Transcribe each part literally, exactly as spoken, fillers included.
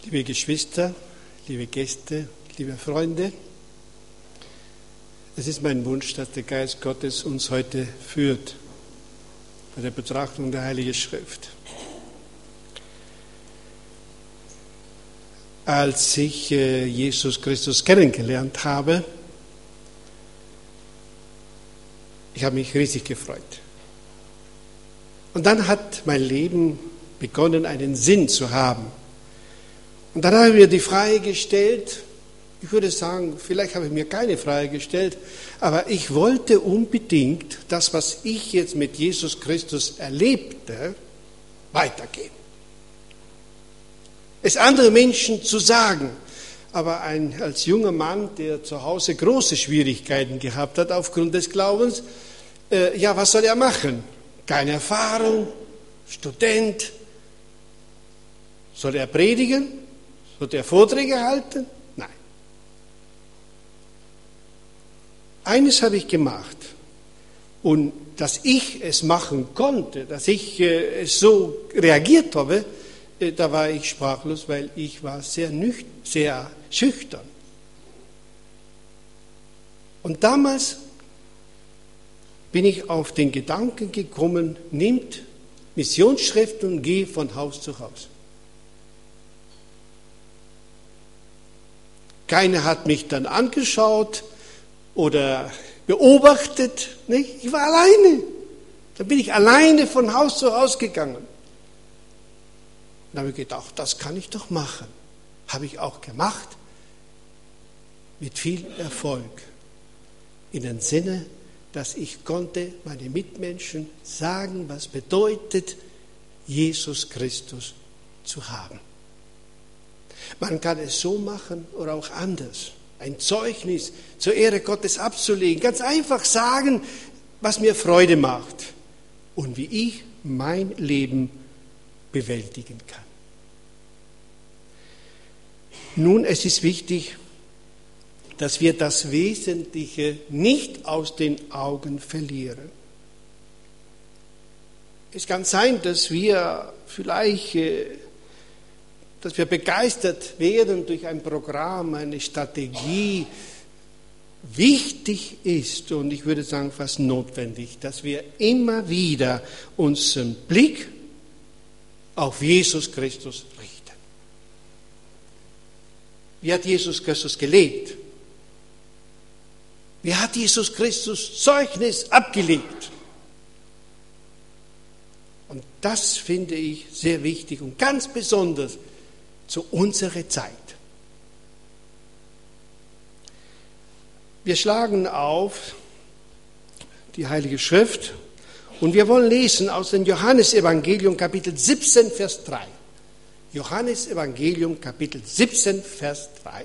Liebe Geschwister, liebe Gäste, liebe Freunde, es ist mein Wunsch, dass der Geist Gottes uns heute führt bei der Betrachtung der Heiligen Schrift. Als ich äh, Jesus Christus kennengelernt habe, ich habe mich riesig gefreut. Und dann hat mein Leben begonnen, einen Sinn zu haben. Und dann habe ich mir die Frage gestellt, ich würde sagen, vielleicht habe ich mir keine Frage gestellt, aber ich wollte unbedingt das, was ich jetzt mit Jesus Christus erlebte, weitergeben. Es anderen Menschen zu sagen, aber ein, als junger Mann, der zu Hause große Schwierigkeiten gehabt hat aufgrund des Glaubens, äh, ja, was soll er machen? Keine Erfahrung, Student. Soll er predigen? Soll er Vorträge halten? Nein. Eines habe ich gemacht. Und dass ich es machen konnte, dass ich äh, so reagiert habe, äh, da war ich sprachlos, weil ich war sehr, nüch- sehr schüchtern. Und damals bin ich auf den Gedanken gekommen, nimmt Missionsschriften und geh von Haus zu Haus. Keiner hat mich dann angeschaut oder beobachtet. Nicht? Ich war alleine. Dann bin ich alleine von Haus zu Haus gegangen. Dann habe ich gedacht, das kann ich doch machen. Habe ich auch gemacht. Mit viel Erfolg. In dem Sinne, dass ich konnte meine Mitmenschen sagen, was bedeutet, Jesus Christus zu haben. Man kann es so machen oder auch anders. Ein Zeugnis zur Ehre Gottes abzulegen. Ganz einfach sagen, was mir Freude macht und wie ich mein Leben bewältigen kann. Nun, es ist wichtig, dass wir das Wesentliche nicht aus den Augen verlieren. Es kann sein, dass wir vielleicht dass wir begeistert werden durch ein Programm, eine Strategie, wichtig ist und ich würde sagen fast notwendig, dass wir immer wieder unseren Blick auf Jesus Christus richten. Wie hat Jesus Christus gelebt? Wie hat Jesus Christus Zeugnis abgelegt? Und das finde ich sehr wichtig und ganz besonders zu unserer Zeit. Wir schlagen auf die Heilige Schrift und wir wollen lesen aus dem Johannesevangelium Kapitel siebzehn, Vers drei. Johannesevangelium Kapitel siebzehn, Vers drei.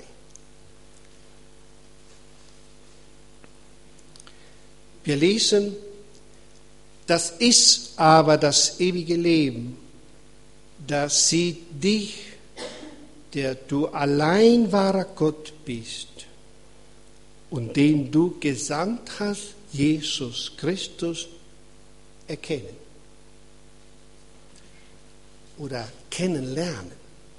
Wir lesen, das ist aber das ewige Leben, dass sie dich, der du allein wahrer Gott bist und den du gesandt hast, Jesus Christus, erkennen oder kennenlernen.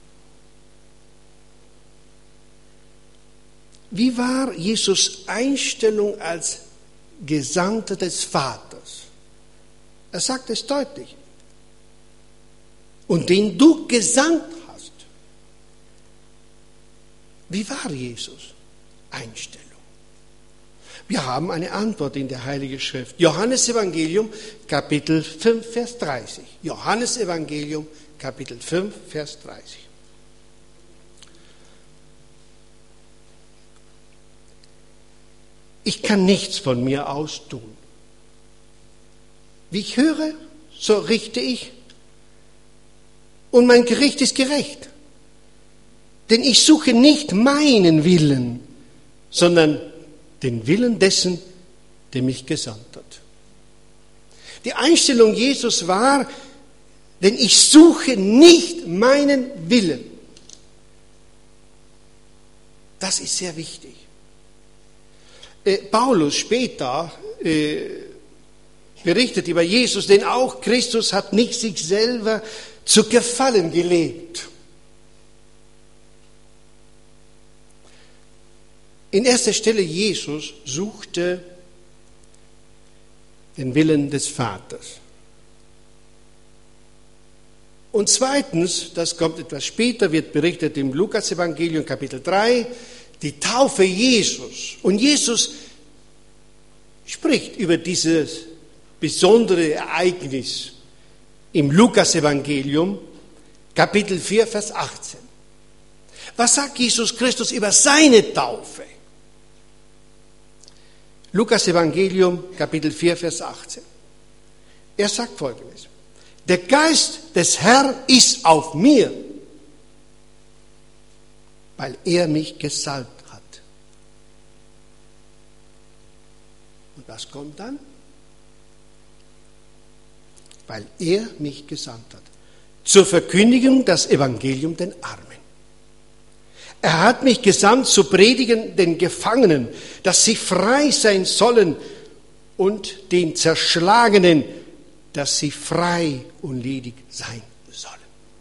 Wie war Jesus' Einstellung als Gesandter des Vaters? Er sagt es deutlich. Und den du gesandt hast. Wie war Jesus' Einstellung? Wir haben eine Antwort in der Heiligen Schrift. Johannesevangelium, Kapitel fünf, Vers dreißig. Johannesevangelium, Kapitel fünf, Vers dreißig. Ich kann nichts von mir aus tun. Wie ich höre, so richte ich. Und mein Gericht ist gerecht. Denn ich suche nicht meinen Willen, sondern den Willen dessen, der mich gesandt hat. Die Einstellung Jesus war, denn ich suche nicht meinen Willen. Das ist sehr wichtig. Äh, Paulus später äh, berichtet über Jesus, denn auch Christus hat nicht sich selber zu gefallen gelebt. In erster Stelle, Jesus suchte den Willen des Vaters. Und zweitens, das kommt etwas später, wird berichtet im Lukas-Evangelium Kapitel drei, die Taufe Jesus. Und Jesus spricht über dieses besondere Ereignis im Lukas-Evangelium Kapitel vier, Vers achtzehn. Was sagt Jesus Christus über seine Taufe? Lukas-Evangelium Kapitel vier, Vers achtzehn. Er sagt Folgendes: Der Geist des Herrn ist auf mir, weil er mich gesalbt hat. Und was kommt dann? Weil er mich gesandt hat. Zur Verkündigung das Evangelium den Armen. Er hat mich gesandt zu predigen den Gefangenen, dass sie frei sein sollen, und den Zerschlagenen, dass sie frei und ledig sein sollen.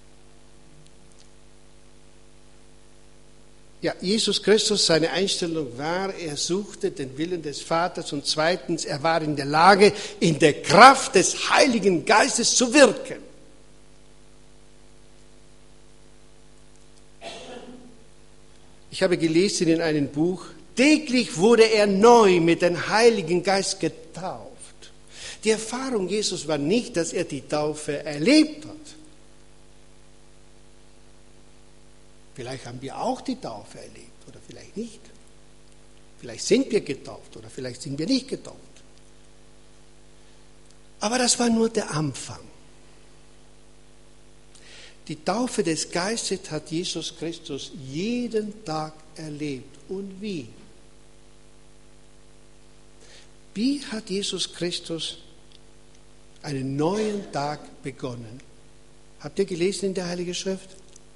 Ja, Jesus Christus, seine Einstellung war, er suchte den Willen des Vaters, und zweitens, er war in der Lage, in der Kraft des Heiligen Geistes zu wirken. Ich habe gelesen in einem Buch, täglich wurde er neu mit dem Heiligen Geist getauft. Die Erfahrung Jesus war nicht, dass er die Taufe erlebt hat. Vielleicht haben wir auch die Taufe erlebt oder vielleicht nicht. Vielleicht sind wir getauft oder vielleicht sind wir nicht getauft. Aber das war nur der Anfang. Die Taufe des Geistes hat Jesus Christus jeden Tag erlebt. Und wie? Wie hat Jesus Christus einen neuen Tag begonnen? Habt ihr gelesen in der Heiligen Schrift?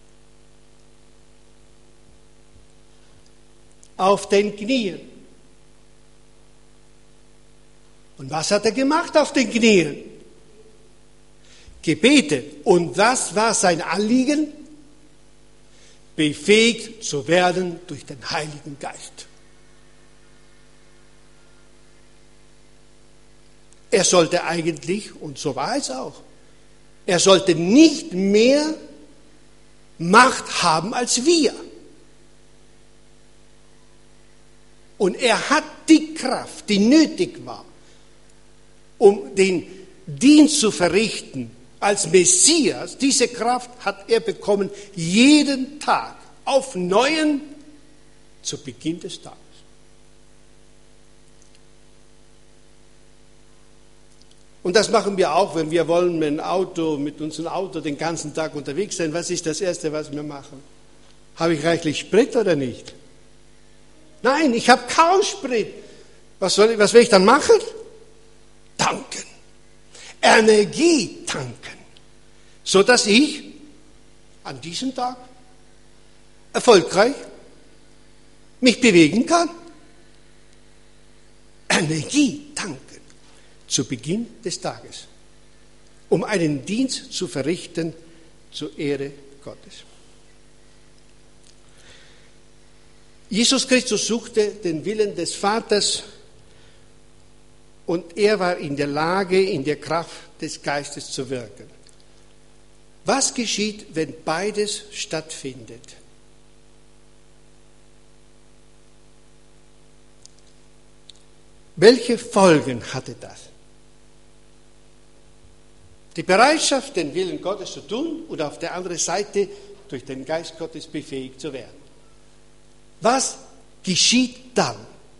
Auf den Knien. Und was hat er gemacht auf den Knien? Gebetet. Und was war sein Anliegen? Befähigt zu werden durch den Heiligen Geist. Er sollte eigentlich, und so war es auch, er sollte nicht mehr Macht haben als wir. Und er hat die Kraft, die nötig war, um den Dienst zu verrichten als Messias. Diese Kraft hat er bekommen jeden Tag auf Neuen zu Beginn des Tages. Und das machen wir auch, wenn wir wollen mit, dem Auto, mit unserem Auto den ganzen Tag unterwegs sein. Was ist das Erste, was wir machen? Habe ich reichlich Sprit oder nicht? Nein, ich habe kaum Sprit. Was, soll ich, was will ich dann machen? Tanken. Energie tanken. Sodass ich an diesem Tag erfolgreich mich bewegen kann. Energie tanken. Zu Beginn des Tages, um einen Dienst zu verrichten zur Ehre Gottes. Jesus Christus suchte den Willen des Vaters und er war in der Lage, in der Kraft des Geistes zu wirken. Was geschieht, wenn beides stattfindet? Welche Folgen hatte das? Die Bereitschaft, den Willen Gottes zu tun und auf der anderen Seite durch den Geist Gottes befähigt zu werden. Was geschieht dann?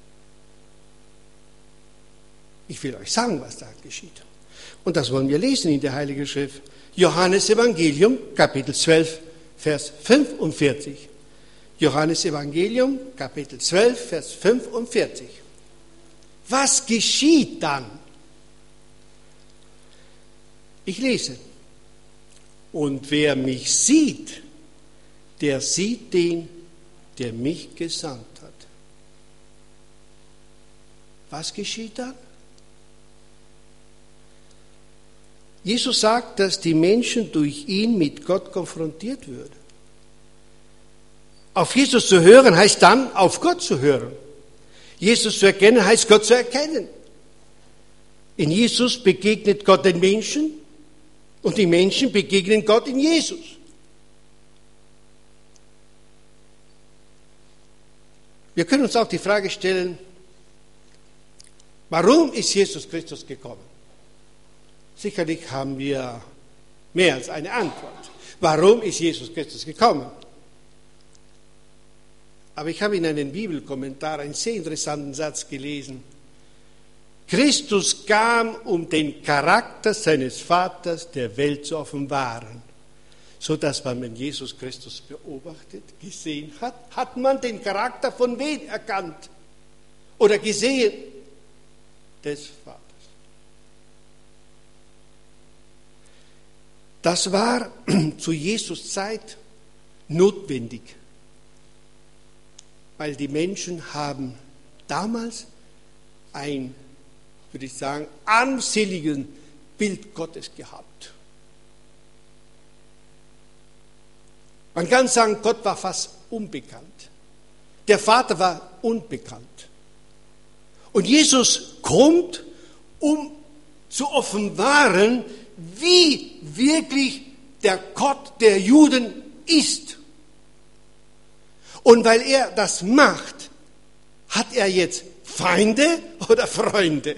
Ich will euch sagen, was da geschieht. Und das wollen wir lesen in der Heiligen Schrift. Johannes Evangelium, Kapitel zwölf, Vers fünfundvierzig. Johannes Evangelium, Kapitel zwölf, Vers fünfundvierzig. Was geschieht dann? Ich lese. Und wer mich sieht, der sieht den, der mich gesandt hat. Was geschieht dann? Jesus sagt, dass die Menschen durch ihn mit Gott konfrontiert würden. Auf Jesus zu hören heißt dann, auf Gott zu hören. Jesus zu erkennen heißt Gott zu erkennen. In Jesus begegnet Gott den Menschen und die Menschen begegnen Gott in Jesus. Wir können uns auch die Frage stellen, warum ist Jesus Christus gekommen? Sicherlich haben wir mehr als eine Antwort. Warum ist Jesus Christus gekommen? Aber ich habe in einem Bibelkommentar einen sehr interessanten Satz gelesen. Christus kam, um den Charakter seines Vaters der Welt zu offenbaren. So dass man, wenn Jesus Christus beobachtet, gesehen hat, hat man den Charakter von wem erkannt oder gesehen? Des Vaters. Das war zu Jesus Zeit notwendig, weil die Menschen haben damals ein, würde ich sagen, armseliges Bild Gottes gehabt. Man kann sagen, Gott war fast unbekannt. Der Vater war unbekannt. Und Jesus kommt, um zu offenbaren, wie wirklich der Gott der Juden ist. Und weil er das macht, hat er jetzt Feinde oder Freunde?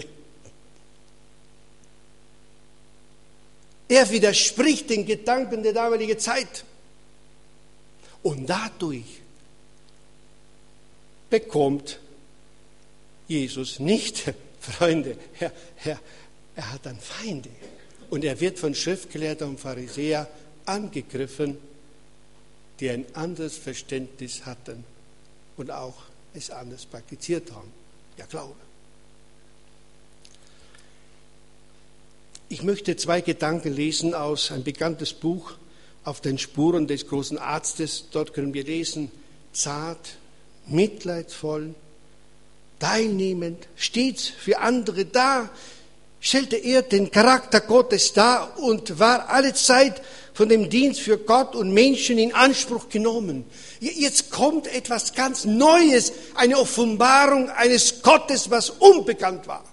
Er widerspricht den Gedanken der damaligen Zeit. Und dadurch bekommt Jesus nicht Freunde, er, er, er hat dann Feinde. Und er wird von Schriftgelehrten und Pharisäern angegriffen, die ein anderes Verständnis hatten und auch es anders praktiziert haben, der Glaube. Ich möchte zwei Gedanken lesen aus einem bekanntes Buch, Auf den Spuren des großen Arztes. Dort können wir lesen, zart, mitleidsvoll, teilnehmend, stets für andere da, stellte er den Charakter Gottes dar und war alle Zeit von dem Dienst für Gott und Menschen in Anspruch genommen. Jetzt kommt etwas ganz Neues, eine Offenbarung eines Gottes, was unbekannt war.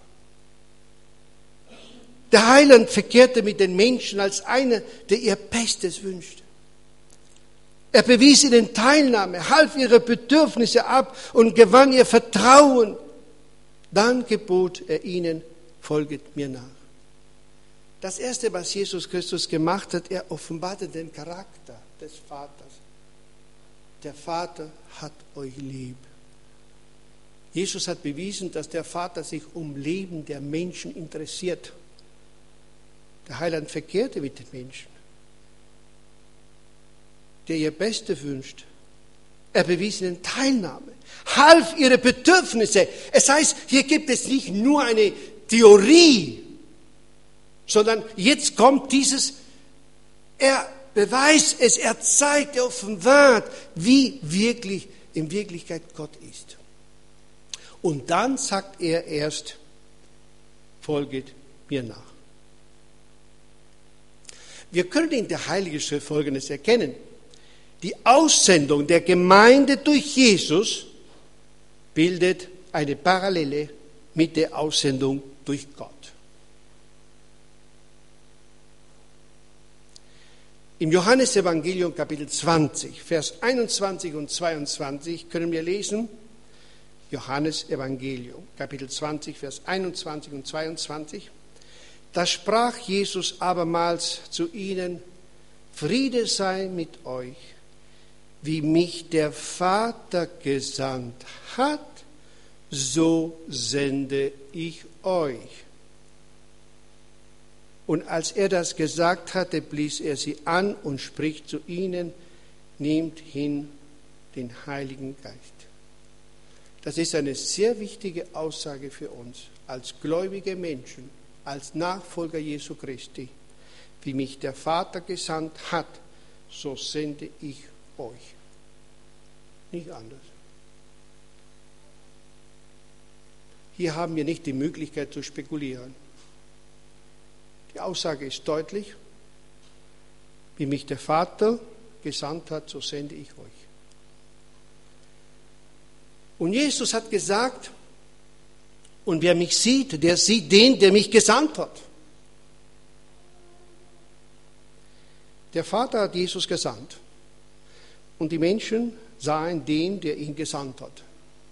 Der Heiland verkehrte mit den Menschen als einer, der ihr Bestes wünschte. Er bewies ihnen Teilnahme, half ihre Bedürfnisse ab und gewann ihr Vertrauen. Dann gebot er ihnen, folget mir nach. Das Erste, was Jesus Christus gemacht hat, er offenbarte den Charakter des Vaters. Der Vater hat euch lieb. Jesus hat bewiesen, dass der Vater sich um Leben der Menschen interessiert. Der Heiland verkehrte mit den Menschen, der ihr Bestes wünscht. Er bewies ihnen Teilnahme, half ihre Bedürfnisse. Es heißt, hier gibt es nicht nur eine Theorie, sondern jetzt kommt dieses, er beweist es, er zeigt, er offenbart, wie wirklich in Wirklichkeit Gott ist. Und dann sagt er erst, folget mir nach. Wir können in der Heiligen Schrift Folgendes erkennen. Die Aussendung der Gemeinde durch Jesus bildet eine Parallele mit der Aussendung durch Gott. Im Johannesevangelium Kapitel zwanzig, Vers einundzwanzig und zweiundzwanzig können wir lesen, Johannesevangelium Kapitel zwanzig, Vers einundzwanzig und zweiundzwanzig, da sprach Jesus abermals zu ihnen, Friede sei mit euch, wie mich der Vater gesandt hat, so sende ich euch. Und als er das gesagt hatte, blies er sie an und spricht zu ihnen, nehmt hin den Heiligen Geist. Das ist eine sehr wichtige Aussage für uns als gläubige Menschen, als Nachfolger Jesu Christi. Wie mich der Vater gesandt hat, so sende ich euch. Nicht anders. Hier haben wir nicht die Möglichkeit zu spekulieren. Die Aussage ist deutlich. Wie mich der Vater gesandt hat, so sende ich euch. Und Jesus hat gesagt, Und wer mich sieht, der sieht den, der mich gesandt hat. Der Vater hat Jesus gesandt. Und die Menschen sahen den, der ihn gesandt hat.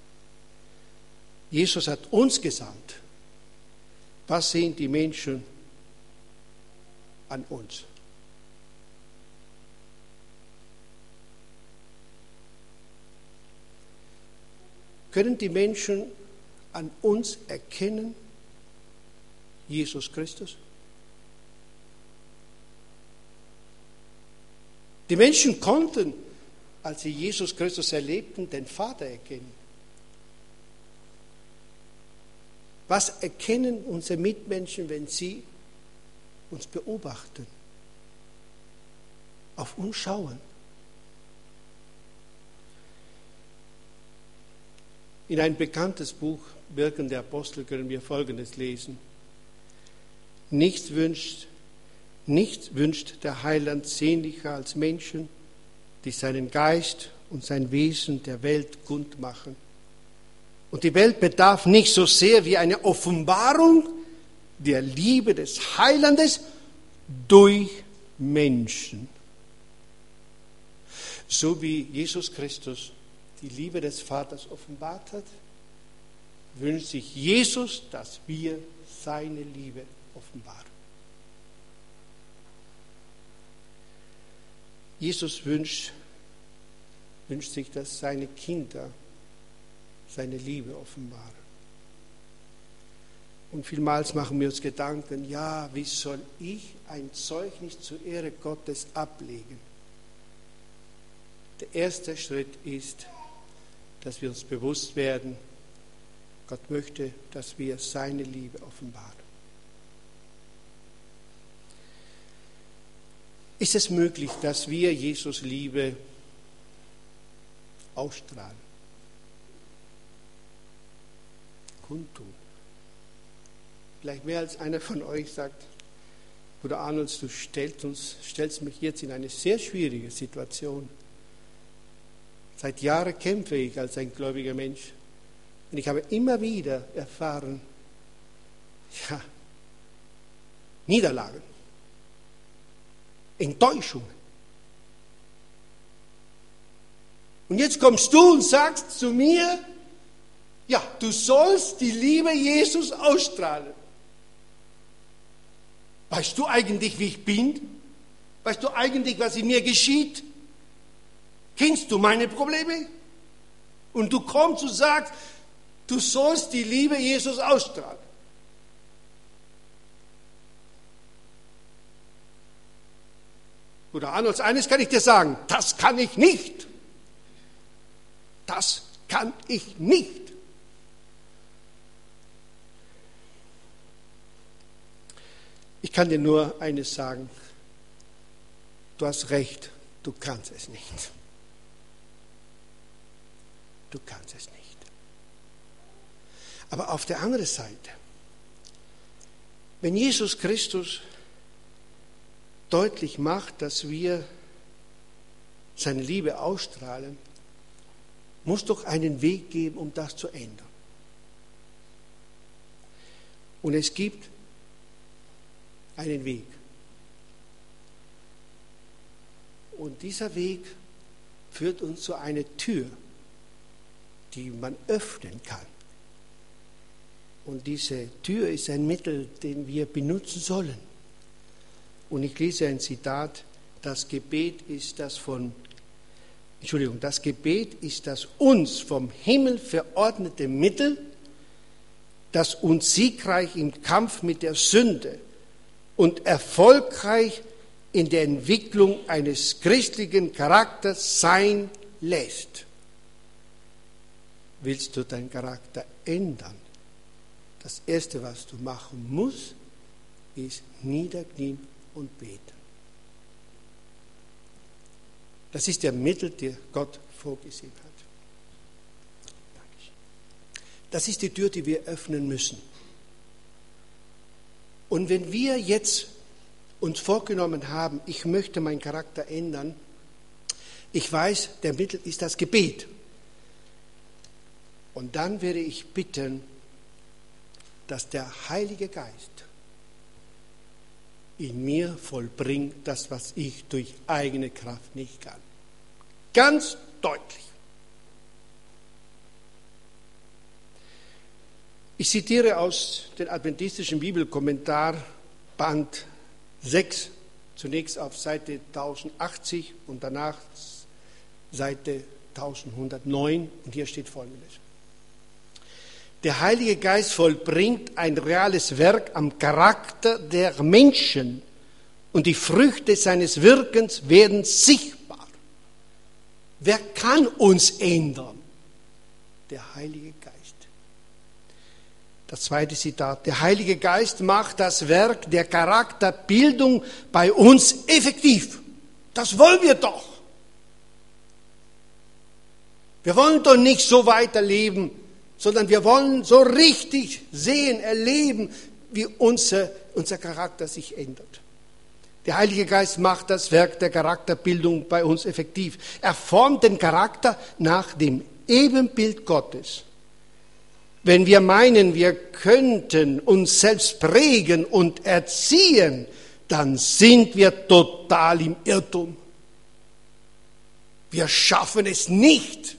Jesus hat uns gesandt. Was sehen die Menschen an uns? Können die Menschen an uns erkennen, Jesus Christus? Die Menschen konnten, als sie Jesus Christus erlebten, den Vater erkennen. Was erkennen unsere Mitmenschen, wenn sie uns beobachten, auf uns schauen? In ein bekanntes Buch, Wirken der Apostel, können wir Folgendes lesen. Nichts wünscht, nichts wünscht der Heiland sehnlicher als Menschen, die seinen Geist und sein Wesen der Welt kund machen. Und die Welt bedarf nicht so sehr wie eine Offenbarung der Liebe des Heilandes durch Menschen. So wie Jesus Christus die Liebe des Vaters offenbart hat, wünscht sich Jesus, dass wir seine Liebe offenbaren. Jesus wünscht, wünscht sich, dass seine Kinder seine Liebe offenbaren. Und vielmals machen wir uns Gedanken, ja, wie soll ich ein Zeugnis zur Ehre Gottes ablegen? Der erste Schritt ist, dass wir uns bewusst werden, Gott möchte, dass wir seine Liebe offenbaren. Ist es möglich, dass wir Jesus Liebe ausstrahlen, kundtun? Vielleicht mehr als einer von euch sagt, Bruder Arnolds, du stellst, uns, stellst mich jetzt in eine sehr schwierige Situation. Seit Jahren kämpfe ich als ein gläubiger Mensch und ich habe immer wieder erfahren, ja, Niederlagen, Enttäuschungen. Und jetzt kommst du und sagst zu mir, ja, du sollst die Liebe Jesus ausstrahlen. Weißt du eigentlich, wie ich bin? Weißt du eigentlich, was in mir geschieht? Kennst du meine Probleme? Und du kommst und sagst, du sollst die Liebe Jesus ausstrahlen. Bruder Arnolds, eines kann ich dir sagen, das kann ich nicht. Das kann ich nicht. Ich kann dir nur eines sagen, du hast recht, du kannst es nicht. Du kannst es nicht. Aber auf der anderen Seite, wenn Jesus Christus deutlich macht, dass wir seine Liebe ausstrahlen, muss doch einen Weg geben, um das zu ändern. Und es gibt einen Weg. Und dieser Weg führt uns zu einer Tür, die man öffnen kann. Und diese Tür ist ein Mittel, den wir benutzen sollen. Und ich lese ein Zitat, das Gebet ist das von, Entschuldigung, das Gebet ist das uns vom Himmel verordnete Mittel, das uns siegreich im Kampf mit der Sünde und erfolgreich in der Entwicklung eines christlichen Charakters sein lässt. Willst du deinen Charakter ändern? Das Erste, was du machen musst, ist niederknien und beten. Das ist der Mittel, der Gott vorgesehen hat. Das ist die Tür, die wir öffnen müssen. Und wenn wir jetzt uns vorgenommen haben, ich möchte meinen Charakter ändern, ich weiß, der Mittel ist das Gebet. Und dann werde ich bitten, dass der Heilige Geist in mir vollbringt das, was ich durch eigene Kraft nicht kann. Ganz deutlich. Ich zitiere aus dem adventistischen Bibelkommentar, Band sechs, zunächst auf Seite tausendachtzig und danach Seite elfhundertneun. Und hier steht Folgendes. Der Heilige Geist vollbringt ein reales Werk am Charakter der Menschen und die Früchte seines Wirkens werden sichtbar. Wer kann uns ändern? Der Heilige Geist. Das zweite Zitat. Der Heilige Geist macht das Werk der Charakterbildung bei uns effektiv. Das wollen wir doch. Wir wollen doch nicht so weiterleben, sondern wir wollen so richtig sehen, erleben, wie unser, unser Charakter sich ändert. Der Heilige Geist macht das Werk der Charakterbildung bei uns effektiv. Er formt den Charakter nach dem Ebenbild Gottes. Wenn wir meinen, wir könnten uns selbst prägen und erziehen, dann sind wir total im Irrtum. Wir schaffen es nicht.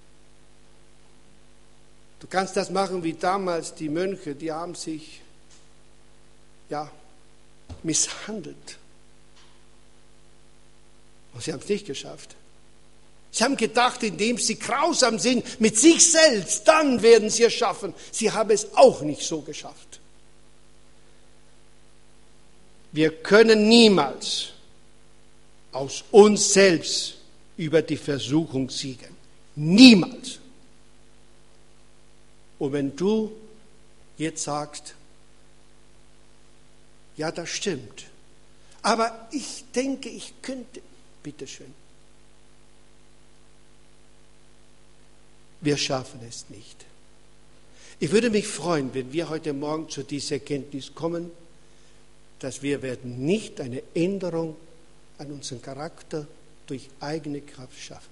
Du kannst das machen wie damals die Mönche, die haben sich ja, misshandelt. Und sie haben es nicht geschafft. Sie haben gedacht, indem sie grausam sind mit sich selbst, dann werden sie es schaffen. Sie haben es auch nicht so geschafft. Wir können niemals aus uns selbst über die Versuchung siegen. Niemals. Und wenn du jetzt sagst, ja, das stimmt, aber ich denke, ich könnte, bitteschön. Wir schaffen es nicht. Ich würde mich freuen, wenn wir heute Morgen zu dieser Erkenntnis kommen, dass wir werden nicht eine Änderung an unserem Charakter durch eigene Kraft schaffen.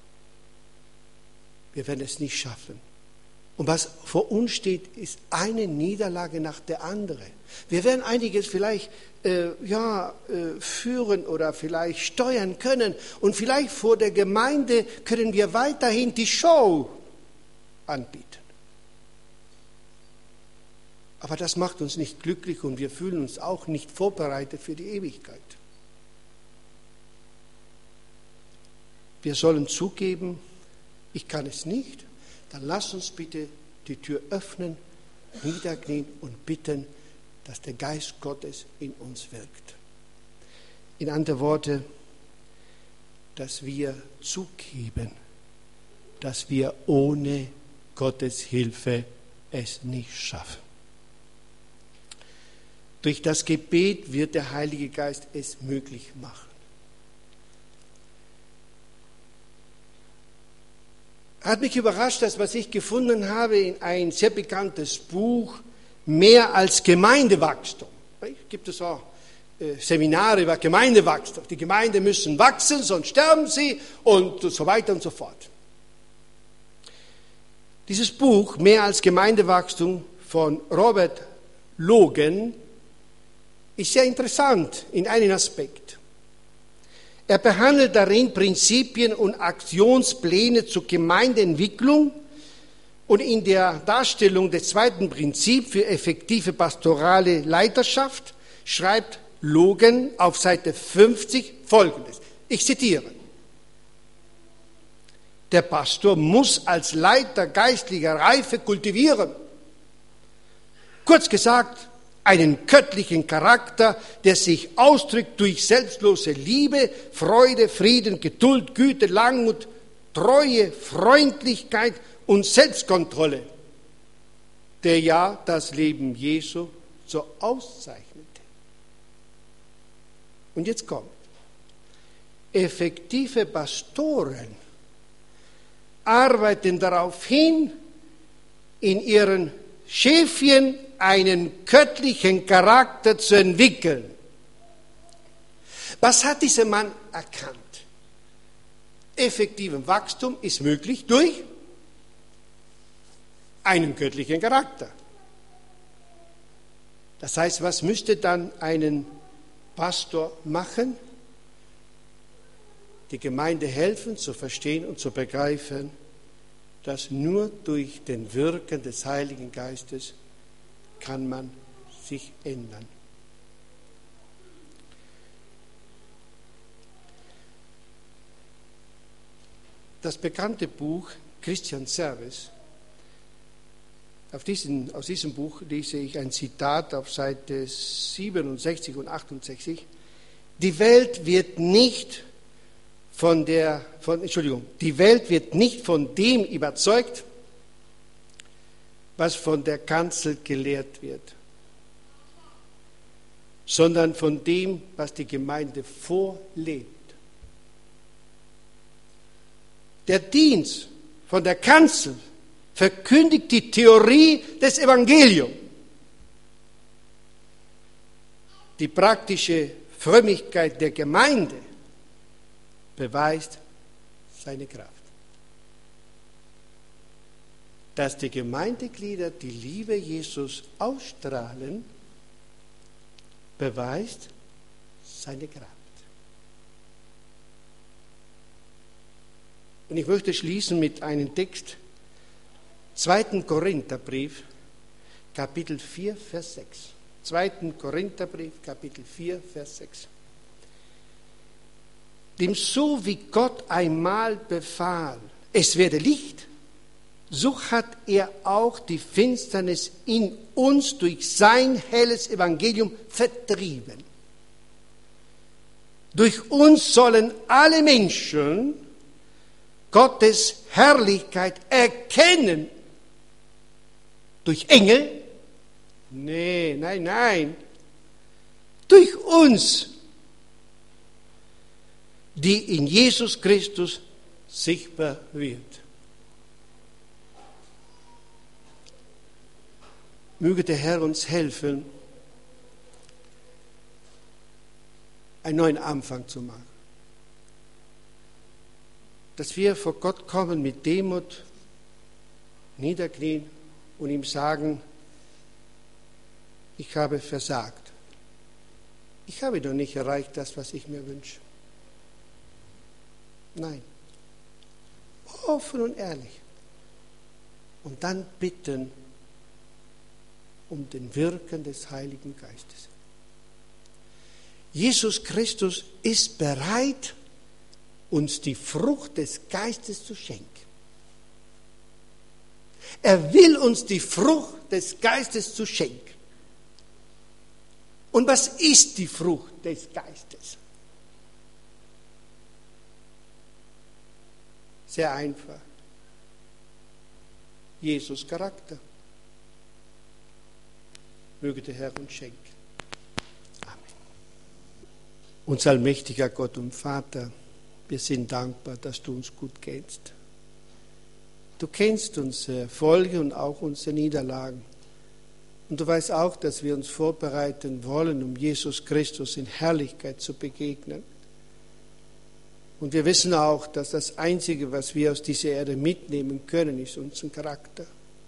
Wir werden es nicht schaffen. Und was vor uns steht, ist eine Niederlage nach der anderen. Wir werden einiges vielleicht äh, ja, äh, führen oder vielleicht steuern können. Und vielleicht vor der Gemeinde können wir weiterhin die Show anbieten. Aber das macht uns nicht glücklich und wir fühlen uns auch nicht vorbereitet für die Ewigkeit. Wir sollen zugeben, ich kann es nicht. Dann lass uns bitte die Tür öffnen, niederknien und bitten, dass der Geist Gottes in uns wirkt. In anderen Worten, dass wir zugeben, dass wir ohne Gottes Hilfe es nicht schaffen. Durch das Gebet wird der Heilige Geist es möglich machen. Hat mich überrascht, das, was ich gefunden habe in ein sehr bekanntes Buch, Mehr als Gemeindewachstum. Gibt es auch äh, Seminare über Gemeindewachstum. Die Gemeinden müssen wachsen, sonst sterben sie und so weiter und so fort. Dieses Buch, Mehr als Gemeindewachstum von Robert Logan, ist sehr interessant in einem Aspekt. Er behandelt darin Prinzipien und Aktionspläne zur Gemeindeentwicklung und in der Darstellung des zweiten Prinzips für effektive pastorale Leiterschaft schreibt Logan auf Seite fünfzig Folgendes. Ich zitiere. Der Pastor muss als Leiter geistlicher Reife kultivieren. Kurz gesagt, einen göttlichen Charakter, der sich ausdrückt durch selbstlose Liebe, Freude, Frieden, Geduld, Güte, Langmut, Treue, Freundlichkeit und Selbstkontrolle, der ja das Leben Jesu so auszeichnete. Und jetzt kommt, effektive Pastoren arbeiten darauf hin, in ihren Schäfchen einen göttlichen Charakter zu entwickeln. Was hat dieser Mann erkannt? Effektives Wachstum ist möglich durch einen göttlichen Charakter. Das heißt, was müsste dann einen Pastor machen? Die Gemeinde helfen zu verstehen und zu begreifen, dass nur durch den Wirken des Heiligen Geistes kann man sich ändern. Das bekannte Buch Christian Service, auf diesen, aus diesem Buch lese ich ein Zitat auf Seite siebenundsechzig und achtundsechzig. Die Welt wird nicht von der, von, Entschuldigung, die Welt wird nicht von dem überzeugt, was von der Kanzel gelehrt wird, sondern von dem, was die Gemeinde vorlebt. Der Dienst von der Kanzel verkündigt die Theorie des Evangeliums. Die praktische Frömmigkeit der Gemeinde beweist seine Kraft. Dass die Gemeindeglieder die Liebe Jesus ausstrahlen, beweist seine Kraft. Und ich möchte schließen mit einem Text, zweiten Korintherbrief, Kapitel vier, Vers sechs. zweiten Korintherbrief, Kapitel vier, Vers sechs. Dem so wie Gott einmal befahl, es werde Licht, so hat er auch die Finsternis in uns durch sein helles Evangelium vertrieben. Durch uns sollen alle Menschen Gottes Herrlichkeit erkennen. Durch Engel? Nee, nein, nein. Durch uns, die in Jesus Christus sichtbar wird. Möge der Herr uns helfen, einen neuen Anfang zu machen. Dass wir vor Gott kommen mit Demut, niederknien und ihm sagen, ich habe versagt. Ich habe noch nicht erreicht das, was ich mir wünsche. Nein. Offen und ehrlich. Und dann bitten um den Wirken des Heiligen Geistes. Jesus Christus ist bereit, uns die Frucht des Geistes zu schenken. Er will uns die Frucht des Geistes zu schenken. Und was ist die Frucht des Geistes? Sehr einfach. Jesus Charakter. Möge der Herr uns schenken. Amen. Unser allmächtiger Gott und Vater, wir sind dankbar, dass du uns gut kennst. Du kennst unsere Erfolge und auch unsere Niederlagen. Und du weißt auch, dass wir uns vorbereiten wollen, um Jesus Christus in Herrlichkeit zu begegnen. Und wir wissen auch, dass das Einzige, was wir aus dieser Erde mitnehmen können, ist unser Charakter.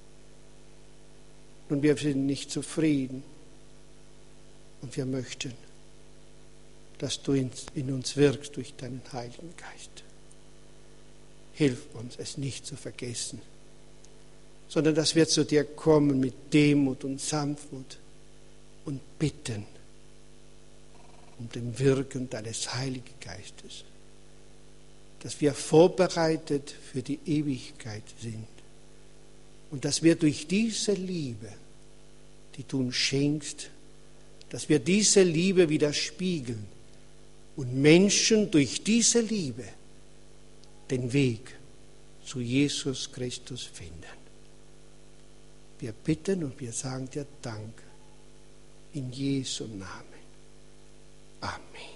Und wir sind nicht zufrieden. Und wir möchten, dass du in, in uns wirkst durch deinen Heiligen Geist. Hilf uns, es nicht zu vergessen, sondern dass wir zu dir kommen mit Demut und Sanftmut und bitten um den Wirken deines Heiligen Geistes, dass wir vorbereitet für die Ewigkeit sind und dass wir durch diese Liebe, die du uns schenkst, dass wir diese Liebe widerspiegeln und Menschen durch diese Liebe den Weg zu Jesus Christus finden. Wir bitten und wir sagen dir Dank in Jesu Namen. Amen.